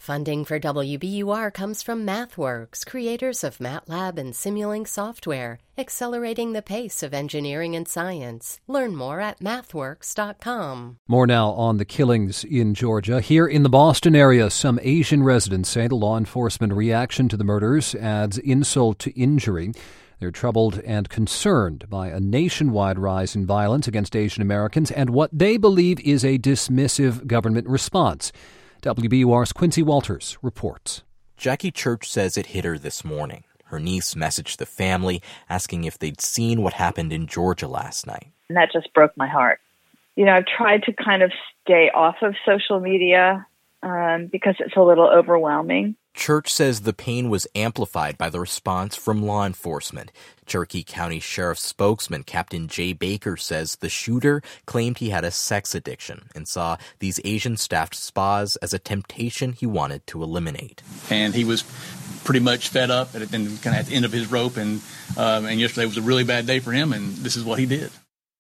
Funding for WBUR comes from MathWorks, creators of MATLAB and Simulink software, accelerating the pace of engineering and science. Learn more at mathworks.com. More now on the killings in Georgia. Here in the Boston area, some Asian residents say the law enforcement reaction to the murders adds insult to injury. They're troubled and concerned by a nationwide rise in violence against Asian Americans and what they believe is a dismissive government response. WBUR's Quincy Walters reports. Jackie Church says it hit her this morning. Her niece messaged the family asking if they'd seen what happened in Georgia last night. And that just broke my heart. You know, I've tried to kind of stay off of social media because it's a little overwhelming. Church says the pain was amplified by the response from law enforcement. Cherokee County Sheriff's spokesman, Captain Jay Baker, says the shooter claimed he had a sex addiction and saw these Asian-staffed spas as a temptation he wanted to eliminate. And he was pretty much fed up and kind of at the end of his rope, and yesterday was a really bad day for him, and this is what he did.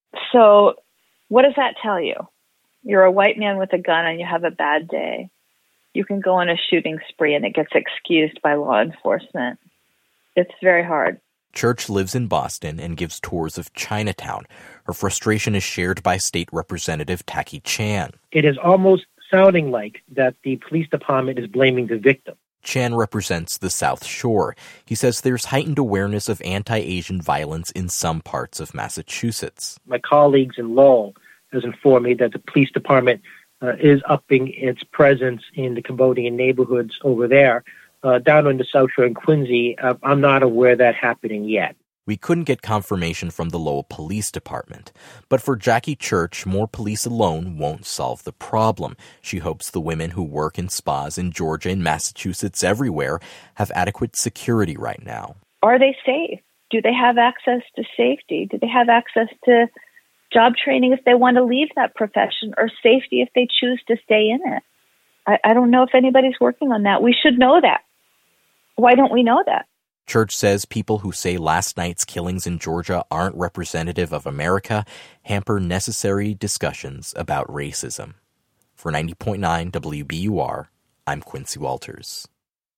So what does that tell you? You're a white man with a gun and you have a bad day. You can go on a shooting spree and it gets excused by law enforcement. It's very hard. Church lives in Boston and gives tours of Chinatown. Her frustration is shared by State Representative Taki Chan. It is almost sounding like that the police department is blaming the victim. Chan represents the South Shore. He says there's heightened awareness of anti-Asian violence in some parts of Massachusetts. My colleagues in Lowell has informed me that the police department is upping its presence in the Cambodian neighborhoods over there. Down on the South Shore in Quincy, I'm not aware of that happening yet. We couldn't get confirmation from the Lowell Police Department. But for Jackie Church, more police alone won't solve the problem. She hopes the women who work in spas in Georgia and Massachusetts everywhere have adequate security right now. Are they safe? Do they have access to safety? Do they have access to job training if they want to leave that profession, or safety if they choose to stay in it? I don't know if anybody's working on that. We should know that. Why don't we know that? Church says people who say last night's killings in Georgia aren't representative of America hamper necessary discussions about racism. For 90.9 WBUR, I'm Quincy Walters.